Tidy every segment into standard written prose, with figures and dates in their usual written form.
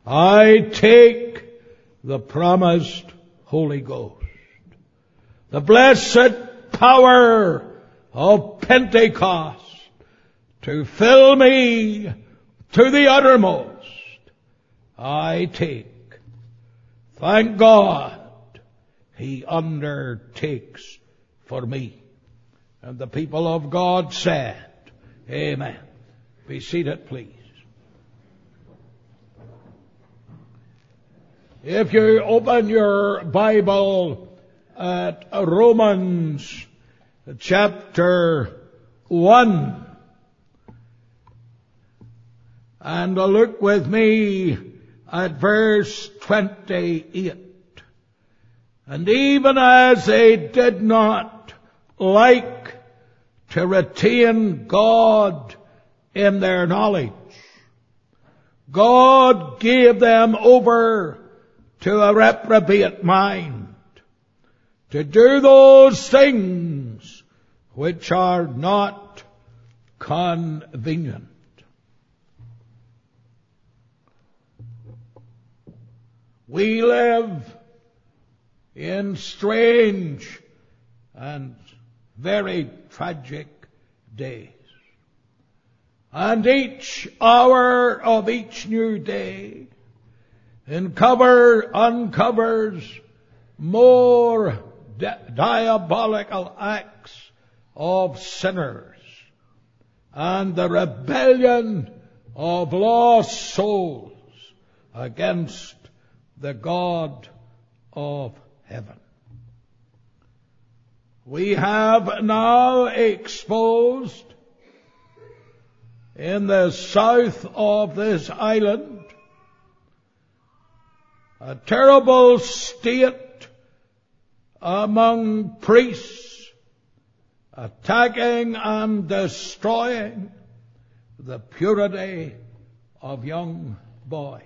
I take the promised Holy Ghost, the blessed power of Pentecost to fill me to the uttermost. I take. Thank God He undertakes for me. And the people of God said, Amen. Be seated, please. If you open your Bible at Romans chapter 1 and look with me at verse 28. And even as they did not like to retain God in their knowledge, God gave them over to a reprobate mind, to do those things which are not convenient. We live in strange and very tragic days. And each hour of each new day uncovers more diabolical acts of sinners and the rebellion of lost souls against the God of heaven. We have now exposed in the south of this island a terrible state among priests attacking and destroying the purity of young boys.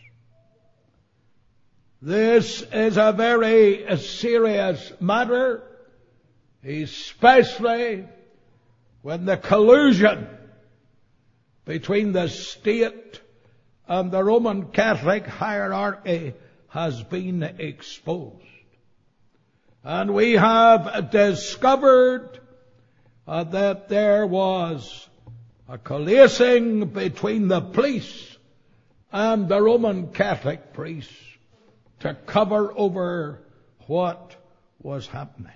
This is a very serious matter, especially when the collusion between the state and the Roman Catholic hierarchy has been exposed. And we have discovered that there was a coalescing between the police and the Roman Catholic priests to cover over what was happening.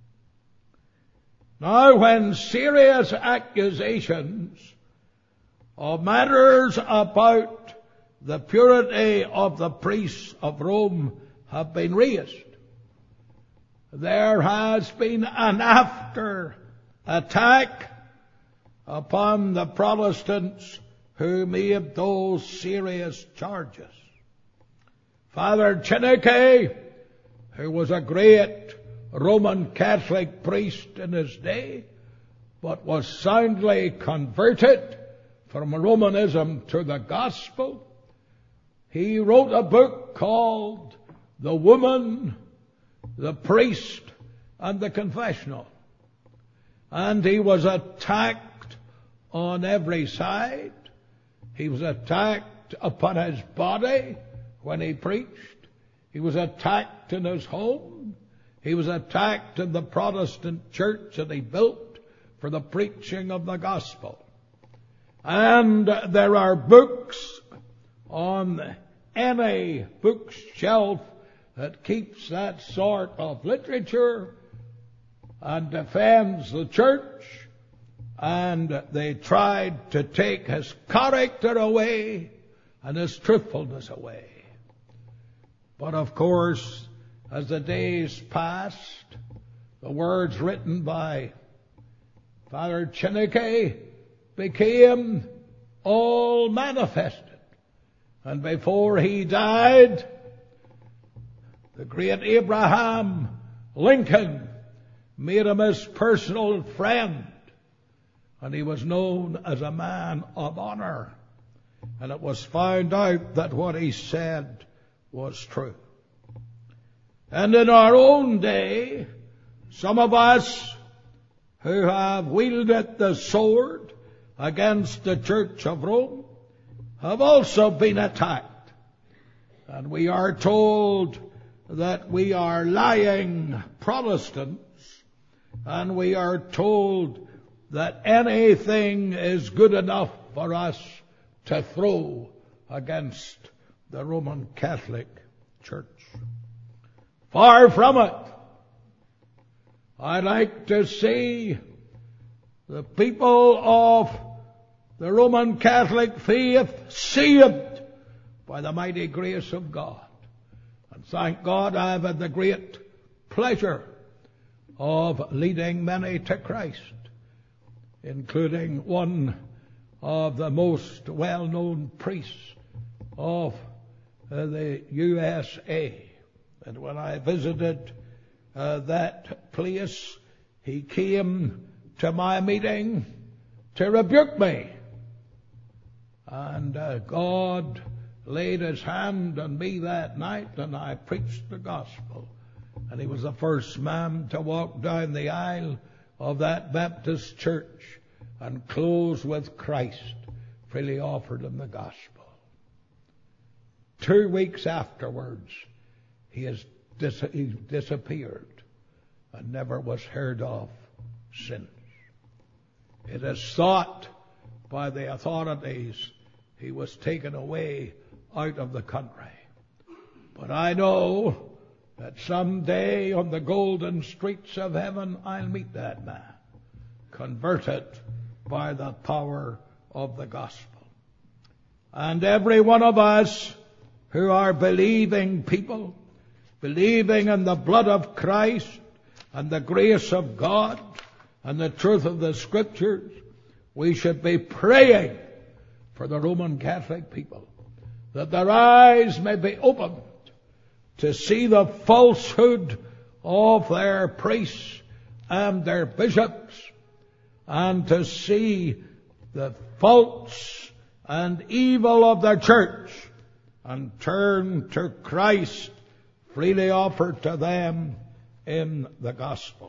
Now, when serious accusations of matters about the purity of the priests of Rome have been raised, there has been an after attack upon the Protestants who made those serious charges. Father Chineke, who was a great Roman Catholic priest in his day, but was soundly converted from Romanism to the gospel, he wrote a book called The Woman, the Priest, and the Confessional. And he was attacked on every side. He was attacked upon his body when he preached. He was attacked in his home. He was attacked in the Protestant church that he built for the preaching of the gospel. And there are books on any bookshelf that keeps that sort of literature and defends the church, and they tried to take his character away and his truthfulness away. But of course, as the days passed, the words written by Father Chineke became all manifested. And before he died, the great Abraham Lincoln made him his personal friend, and he was known as a man of honor. And it was found out that what he said was true. And in our own day, some of us who have wielded the sword against the Church of Rome have also been attacked. And we are told that we are lying Protestants, and we are told that anything is good enough for us to throw against the Roman Catholic Church. Far from it. I like to see the people of the Roman Catholic faith saved by the mighty grace of God. And thank God I've had the great pleasure of leading many to Christ, including one of the most well-known priests of the USA. And when I visited that place, he came to my meeting to rebuke me. And God laid his hand on me that night, and I preached the gospel. And he was the first man to walk down the aisle of that Baptist church and close with Christ, freely offered him the gospel. 2 weeks afterwards, he disappeared and never was heard of since. It is thought by the authorities he was taken away out of the country. But I know that someday on the golden streets of heaven I'll meet that man, converted by the power of the gospel. And every one of us who are believing people, believing in the blood of Christ and the grace of God and the truth of the Scriptures, we should be praying for the Roman Catholic people, that their eyes may be opened to see the falsehood of their priests and their bishops, and to see the faults and evil of their church, and turn to Christ freely offered to them in the gospel.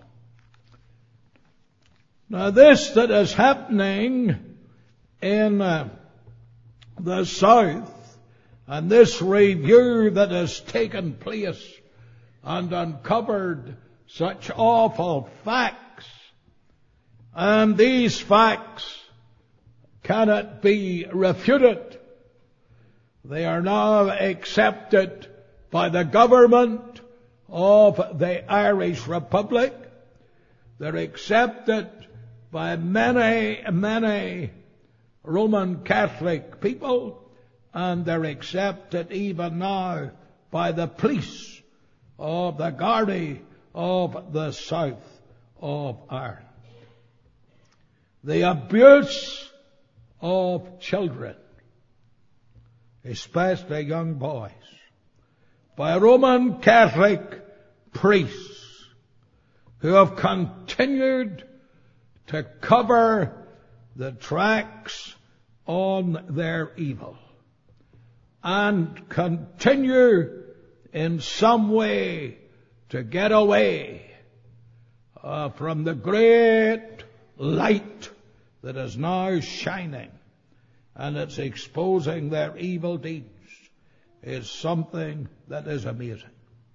Now this that is happening in the South, and this review that has taken place and uncovered such awful facts, and these facts cannot be refuted. They are now accepted by the government of the Irish Republic. They're accepted by many Roman Catholic people, and they're accepted even now by the police of the Gardaí of the south of Ireland. The abuse of children, especially young boys, by Roman Catholic priests who have continued to cover the tracks on their evil and continue in some way to get away from the great light that is now shining, and it's exposing their evil deeds, is something that is amazing.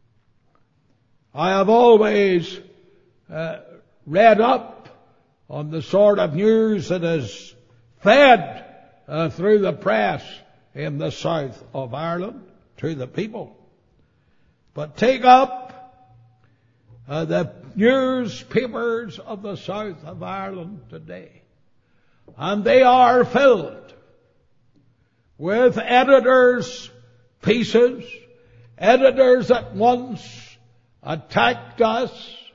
I have always read up on the sort of news that is fed through the press in the south of Ireland to the people. But take up the newspapers of the south of Ireland today, and they are filled with editors' pieces, editors that once attacked us,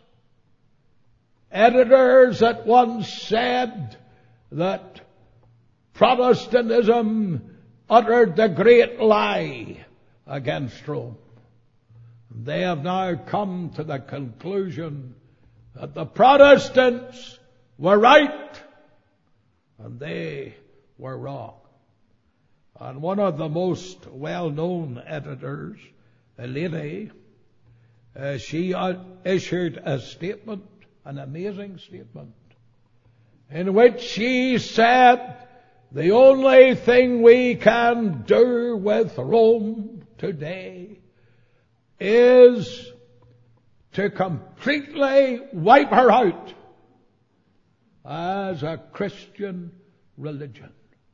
editors that once said that Protestantism uttered the great lie against Rome. They have now come to the conclusion that the Protestants were right and they were wrong. And one of the most well-known editors, a lady, she issued a statement, an amazing statement, in which she said, the only thing we can do with Rome today is to completely wipe her out as a Christian religion.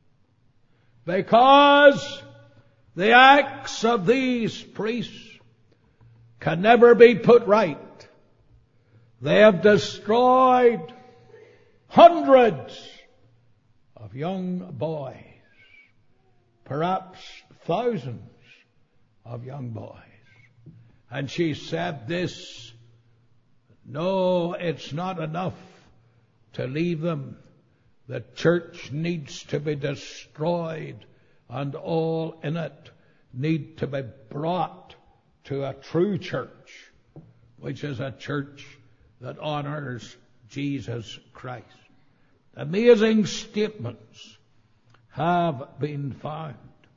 Because the acts of these priests can never be put right. They have destroyed hundreds of young boys, perhaps thousands of young boys. And she said this, no, it's not enough to leave them. The church needs to be destroyed, and all in it need to be brought to a true church, which is a church that honors Jesus Christ. Amazing statements have been found.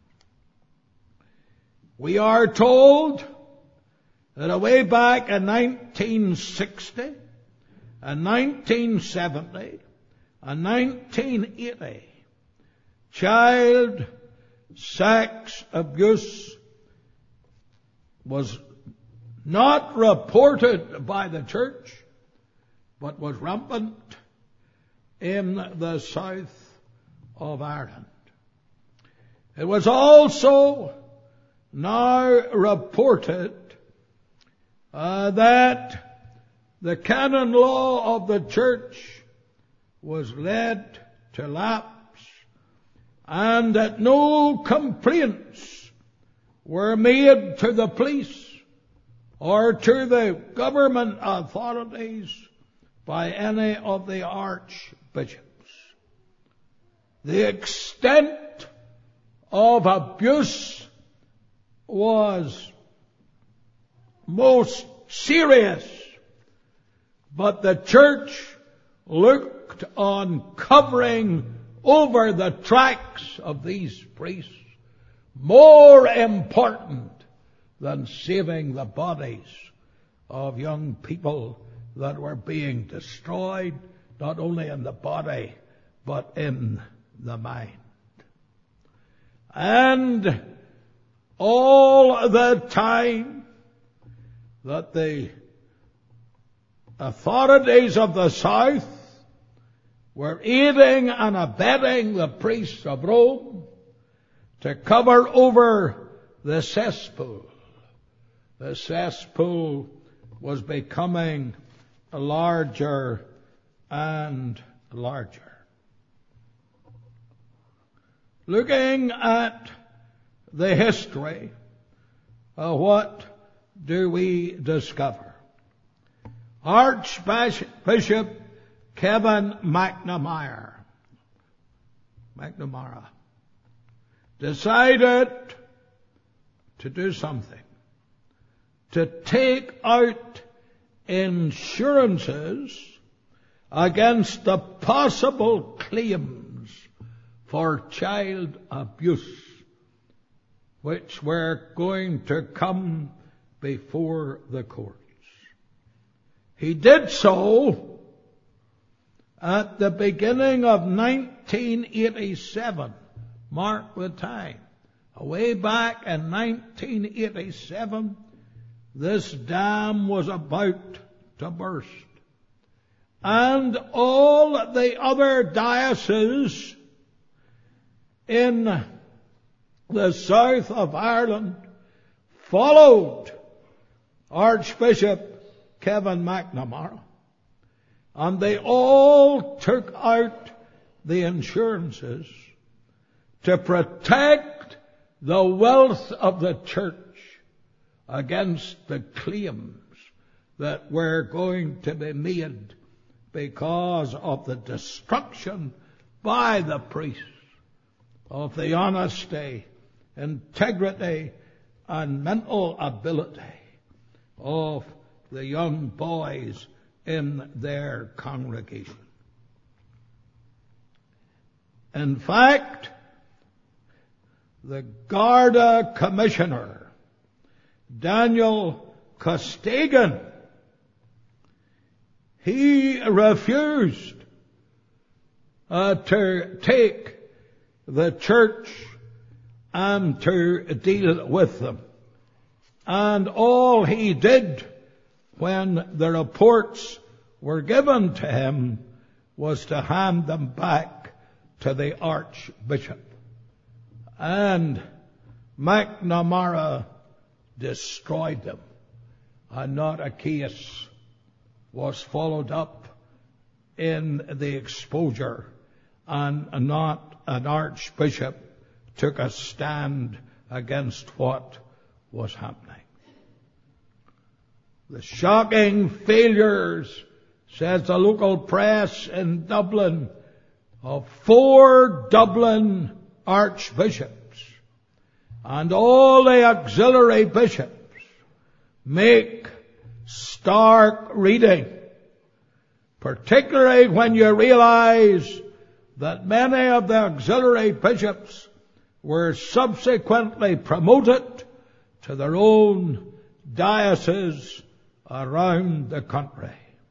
We are told that away back in 1960 and 1970 and 1980, child sex abuse was not reported by the church, but was rampant in the south of Ireland. It was also now reported that the canon law of the church was led to lapse, and that no complaints were made to the police or to the government authorities by any of the archbishops. The extent of abuse was most serious, but the church looked on covering over the tracks of these priests more important than saving the bodies of young people that were being destroyed, not only in the body, but in the mind. And all the time that the authorities of the South were aiding and abetting the priests of Rome to cover over the cesspool. The cesspool was becoming larger and larger. Looking at the history, what do we discover? Archbishop Kevin McNamara decided to do something, to take out insurances against the possible claims for child abuse, which were going to come before the courts. He did so at the beginning of 1987. Mark the time. Way back in 1987, this dam was about to burst. And all the other dioceses in the south of Ireland followed Archbishop Kevin McNamara. And they all took out the insurances to protect the wealth of the church against the claims that were going to be made because of the destruction by the priests of the honesty, integrity, and mental ability of the young boys in their congregation. In fact, the Garda Commissioner, Daniel Costigan, he refused to take the church and to deal with them. And all he did when the reports were given to him was to hand them back to the Archbishop. And McNamara destroyed them. And not a case was followed up in the exposure, and not an archbishop took a stand against what was happening. The shocking failures, says the local press in Dublin, of 4 Dublin archbishops and all the auxiliary bishops make stark reading, particularly when you realize that many of the auxiliary bishops were subsequently promoted to their own dioceses around the country.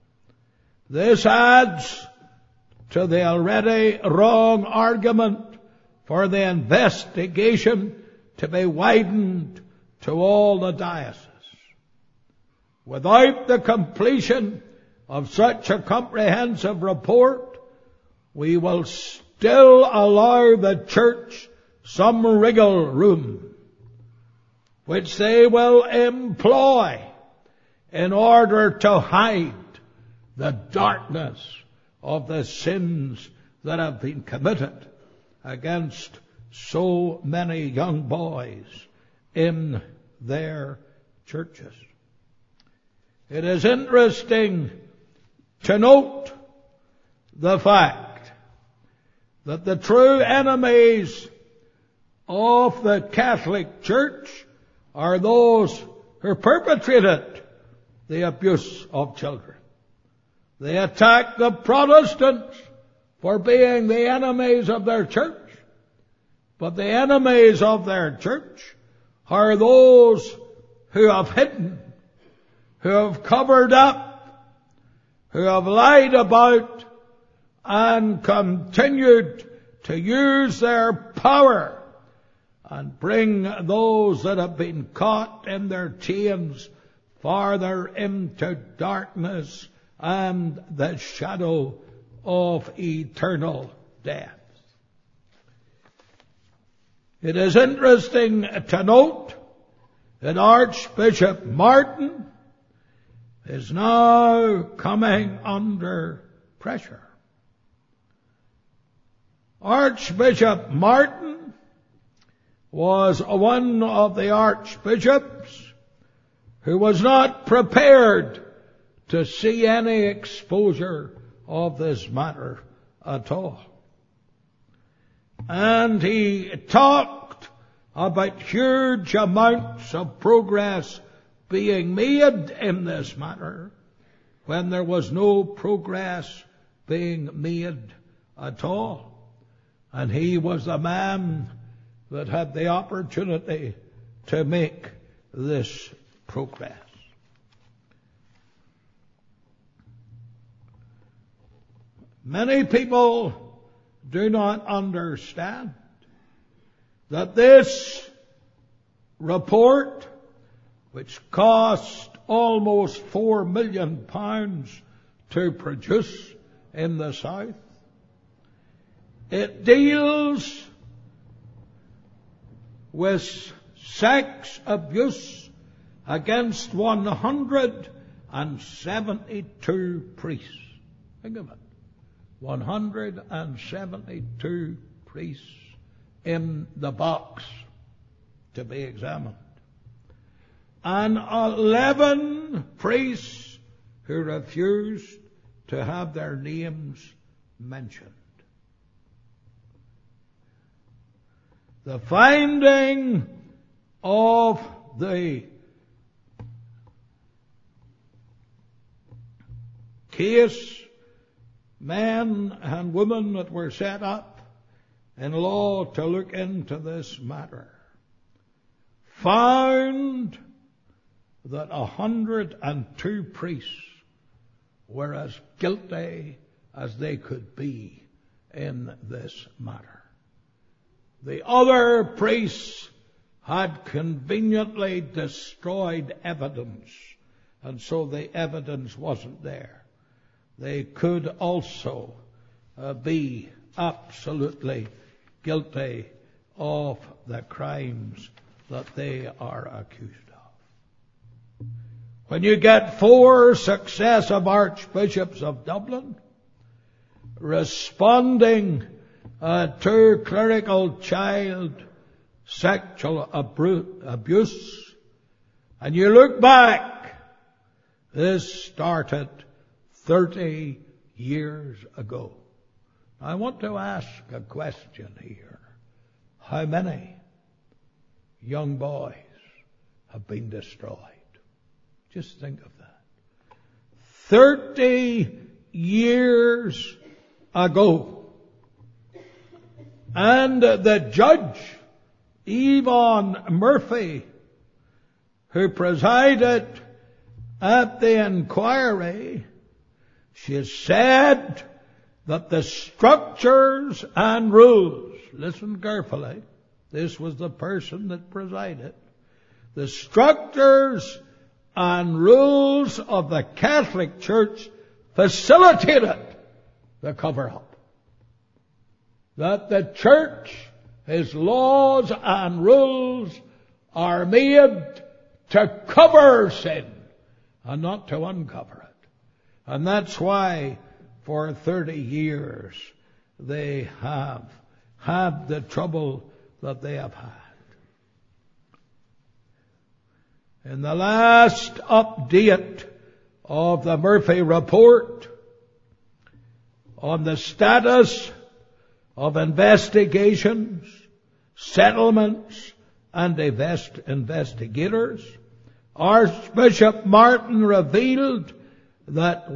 This adds to the already wrong argument for the investigation to be widened to all the dioceses. Without the completion of such a comprehensive report, we will still allow the Church some wriggle room, which they will employ in order to hide the darkness of the sins that have been committed against so many young boys in their churches. It is interesting to note the fact that the true enemies of the Catholic Church are those who perpetrated the abuse of children. They attack the Protestants for being the enemies of their church. But the enemies of their church are those who have hidden, who have covered up, who have lied about, and continued to use their power and bring those that have been caught in their chains farther into darkness and the shadow of eternal death. It is interesting to note that Archbishop Martin is now coming under pressure. Archbishop Martin was one of the archbishops who was not prepared to see any exposure of this matter at all. And he talked about huge amounts of progress being made in this matter when there was no progress being made at all. And he was the man that had the opportunity to make this progress. Many people do not understand that this report, which cost almost £4 million to produce in the South, it deals with sex abuse against 172 priests. Think of it. 172 priests in the box to be examined. And 11 priests who refused to have their names mentioned. The finding of the case, men and women that were set up in law to look into this matter, found that 102 priests were as guilty as they could be in this matter. The other priests had conveniently destroyed evidence, and so the evidence wasn't there. They could also be absolutely guilty of the crimes that they are accused of. When you get 4 successive archbishops of Dublin responding to clerical child sexual abuse, and you look back, this started 30 years ago. I want to ask a question here. How many young boys have been destroyed? Just think of that. 30 years ago. And the judge, Yvonne Murphy, who presided at the inquiry, she said that the structures and rules, listen carefully, this was the person that presided, the structures and rules of the Catholic Church facilitated the cover-up. That the Church, its laws and rules are made to cover sin and not to uncover it. And that's why for 30 years they have had the trouble that they have had. In the last update of the Murphy report on the status of investigations, settlements, and investigators, Archbishop Martin revealed that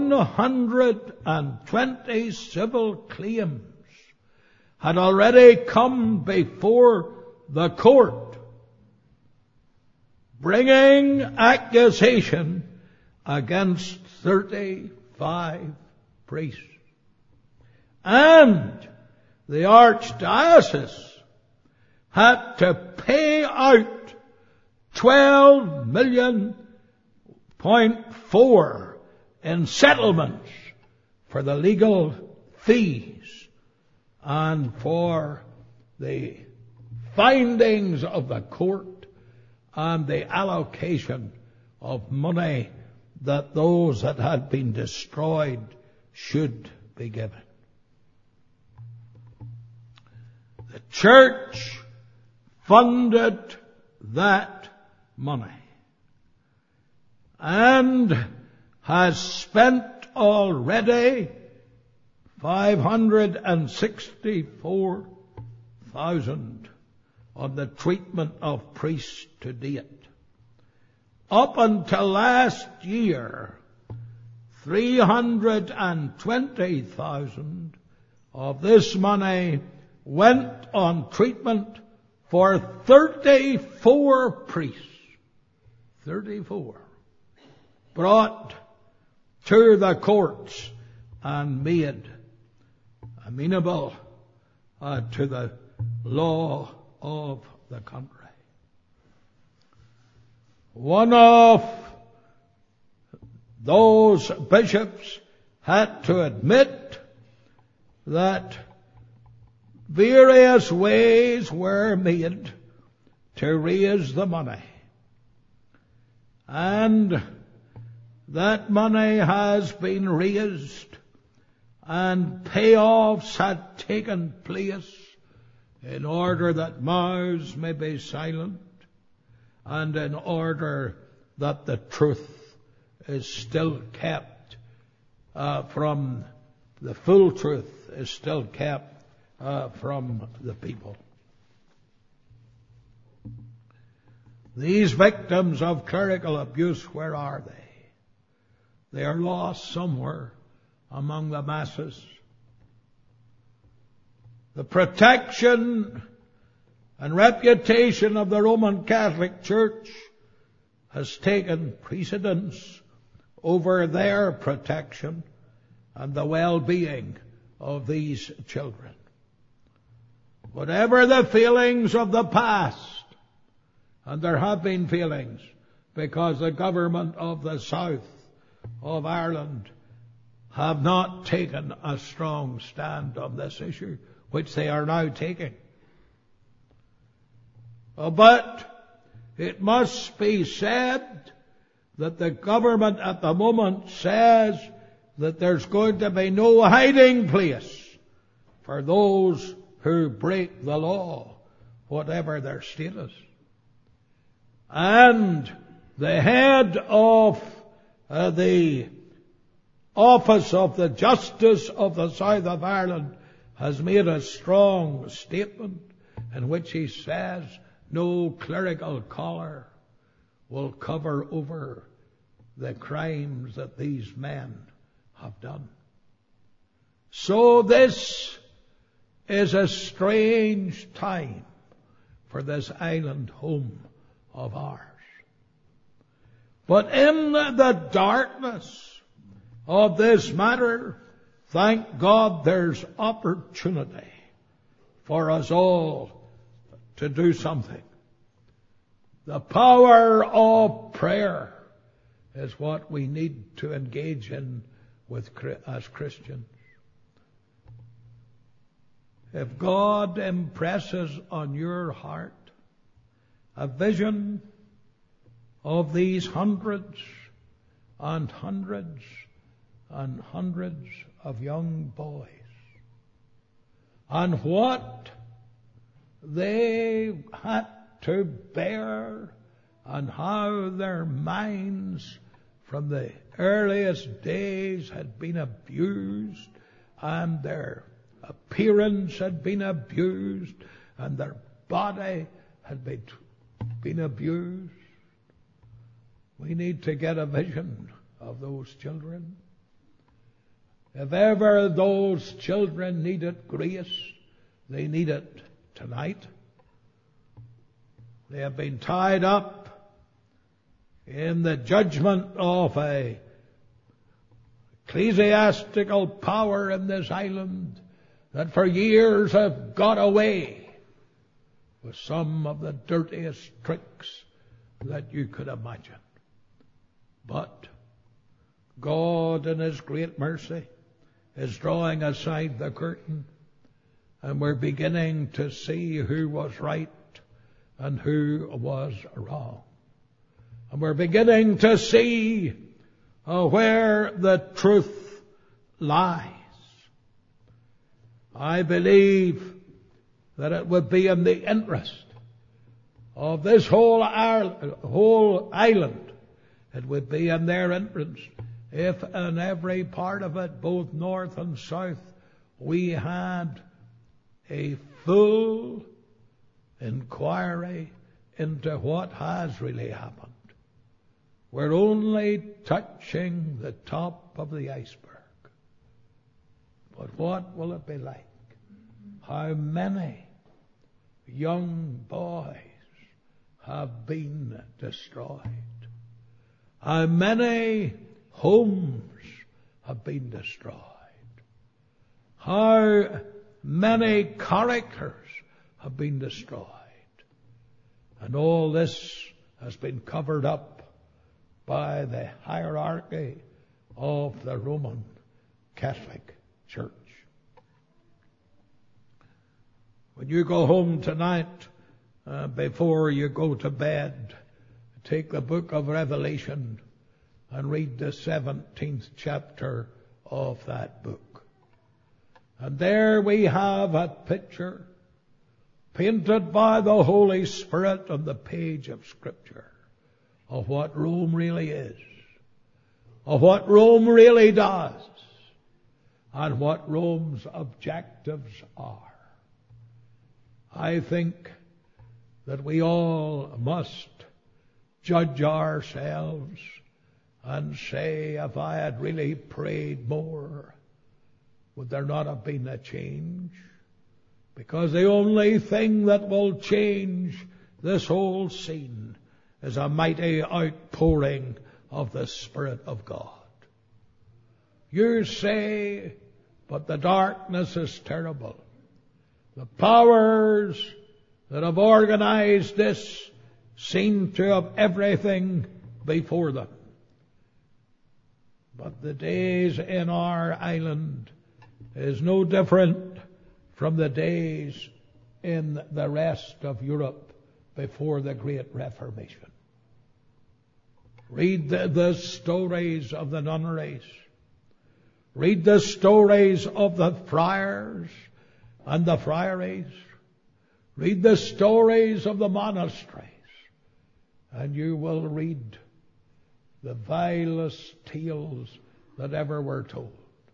120 civil claims had already come before the court, bringing accusation against 35 priests. And the Archdiocese had to pay out 12.4 million in settlements for the legal fees and for the findings of the court and the allocation of money that those that had been destroyed should be given. The Church funded that money and has spent already 564,000 on the treatment of priests to date. Up until last year, 320,000 of this money went on treatment for 34 priests. 34. Brought to the courts and made amenable to the law of the country. One of those bishops had to admit that various ways were made to raise the money. And that money has been raised and payoffs had taken place in order that mouths may be silent and in order that the truth is still kept from the full truth is still kept from the people. These victims of clerical abuse, where are they? They are lost somewhere among the masses. The protection and reputation of the Roman Catholic Church has taken precedence over their protection and the well-being of these children. Whatever the feelings of the past, And there have been feelings because the government of the south of Ireland have not taken a strong stand on this issue, which they are now taking. But it must be said that the government at the moment says that there's going to be no hiding place for those who break the law, whatever their status. And the head of the office of the Justice of the South of Ireland has made a strong statement in which he says no clerical collar will cover over the crimes that these men have done. So this is a strange time for this island home of ours. But in the darkness of this matter, thank God there's opportunity for us all to do something. The power of prayer is what we need to engage in as Christians. If God impresses on your heart a vision of these hundreds and hundreds and hundreds of young boys, and what they had to bear, and how their minds from the earliest days had been abused, and their appearance had been abused, and their body had been abused. We need to get a vision of those children. If ever those children needed grace, they need it tonight. They have been tied up in the judgment of a ecclesiastical power in this island that for years have got away with some of the dirtiest tricks that you could imagine. But God in His great mercy is drawing aside the curtain, and we're beginning to see who was right and who was wrong. And we're beginning to see where the truth lies. I believe that it would be in the interest of this whole island, it would be in their interest if in every part of it, both north and south, we had a full inquiry into what has really happened. We're only touching the top of the iceberg. But what will it be like? How many young boys have been destroyed? How many homes have been destroyed? How many characters have been destroyed? And all this has been covered up by the hierarchy of the Roman Catholic Church. When you go home tonight, before you go to bed, take the book of Revelation and read the 17th chapter of that book. And there we have a picture painted by the Holy Spirit on the page of Scripture of what Rome really is, of what Rome really does, and what Rome's objectives are. I think that we all must judge ourselves and say, if I had really prayed more, would there not have been a change? Because the only thing that will change this whole scene is a mighty outpouring of the Spirit of God. You say, but the darkness is terrible. The powers that have organized this seem to have everything before them. But the days in our island is no different from the days in the rest of Europe before the Great Reformation. Read the stories of the nunneries. Read the stories of the friars and the friaries. Read the stories of the monasteries. And you will read the vilest tales that ever were told.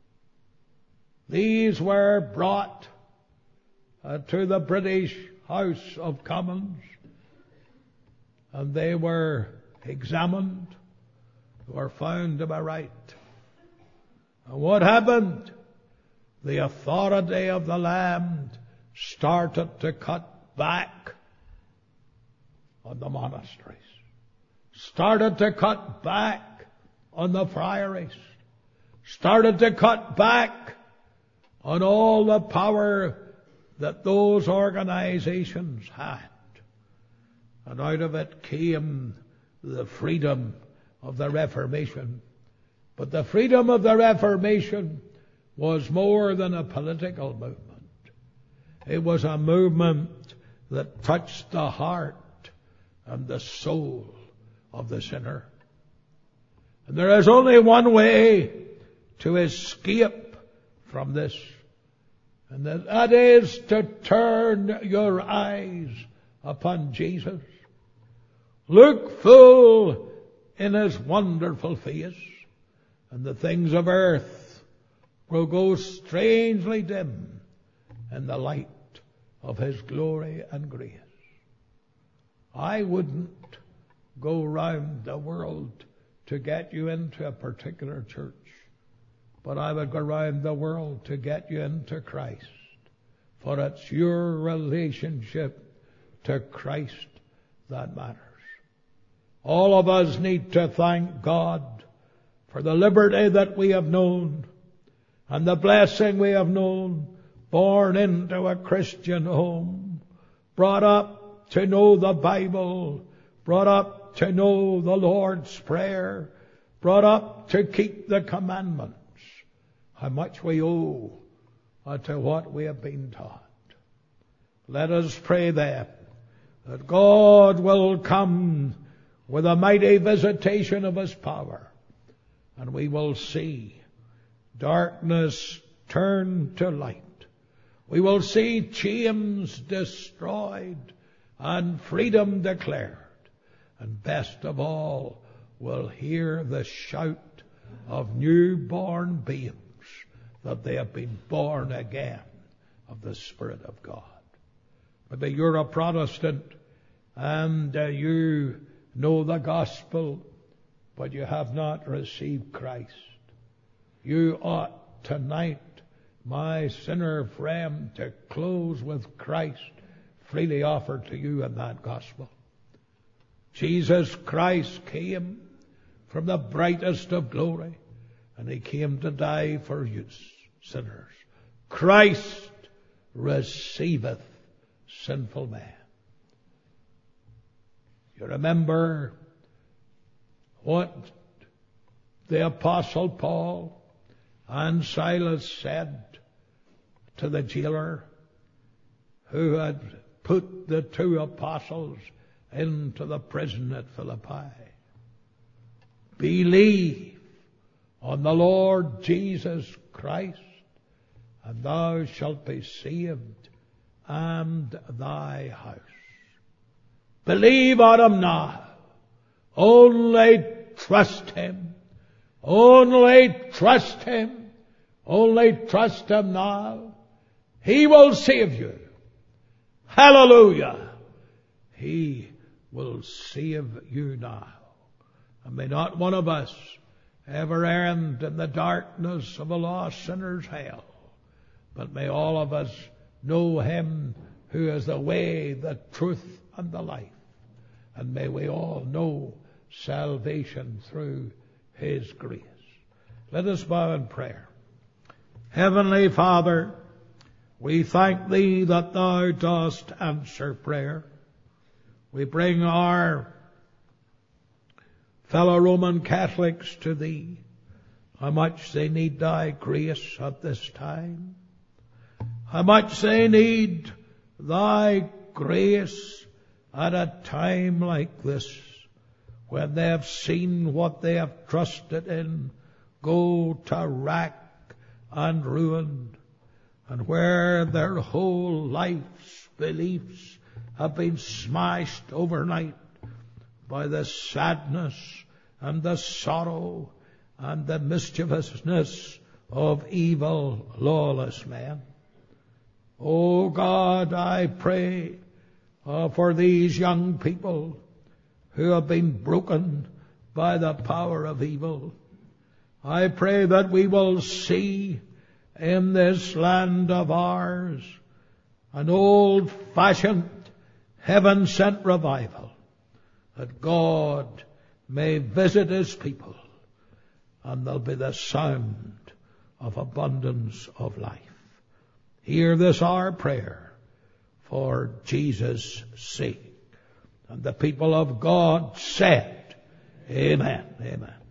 These were brought to the British House of Commons, and they were examined, were found to be right. And what happened? The authority of the land started to cut back on the monasteries, started to cut back on the friaries, started to cut back on all the power that those organizations had. And out of it came the freedom of the Reformation. But the freedom of the Reformation was more than a political movement. It was a movement that touched the heart and the soul of the sinner. And there is only one way to escape from this, and that is to turn your eyes upon Jesus. Look full in His wonderful face, and the things of earth will go strangely dim in the light of His glory and grace. I wouldn't go round the world to get you into a particular church, but I would go round the world to get you into Christ, for it's your relationship to Christ that matters. All of us need to thank God for the liberty that we have known and the blessing we have known, born into a Christian home, brought up to know the Bible, brought up to know the Lord's Prayer, brought up to keep the commandments. How much we owe to what we have been taught. Let us pray then that God will come with a mighty visitation of His power, and we will see darkness turn to light. We will see chains destroyed and freedom declared. And best of all, we'll hear the shout of newborn babes that they have been born again of the Spirit of God. Maybe you're a Protestant and you know the gospel, but you have not received Christ. You ought tonight, my sinner friend, to close with Christ freely offered to you in that gospel. Jesus Christ came from the brightest of glory, and He came to die for you sinners. Christ receiveth sinful man. You remember what the Apostle Paul and Silas said to the jailer who had put the two apostles into the prison at Philippi. Believe on the Lord Jesus Christ, and thou shalt be saved, and thy house. Believe on Him now. Only trust Him. Only trust Him. Only trust Him now. He will save you. Hallelujah. He will save you now. And may not one of us ever end in the darkness of a lost sinner's hell, but may all of us know Him who is the way, the truth, and the life. And may we all know salvation through His grace. Let us bow in prayer. Heavenly Father, we thank Thee that Thou dost answer prayer. We bring our fellow Roman Catholics to Thee. How much they need Thy grace at this time. How much they need Thy grace at a time like this, when they have seen what they have trusted in go to rack and ruin, and where their whole life's beliefs have been smashed overnight by the sadness and the sorrow and the mischievousness of evil, lawless men. Oh God, I pray for these young people who have been broken by the power of evil. I pray that we will see in this land of ours an old-fashioned, heaven-sent revival, that God may visit His people, and there'll be the sound of abundance of life. Hear this our prayer for Jesus' sake. And the people of God said, Amen. Amen.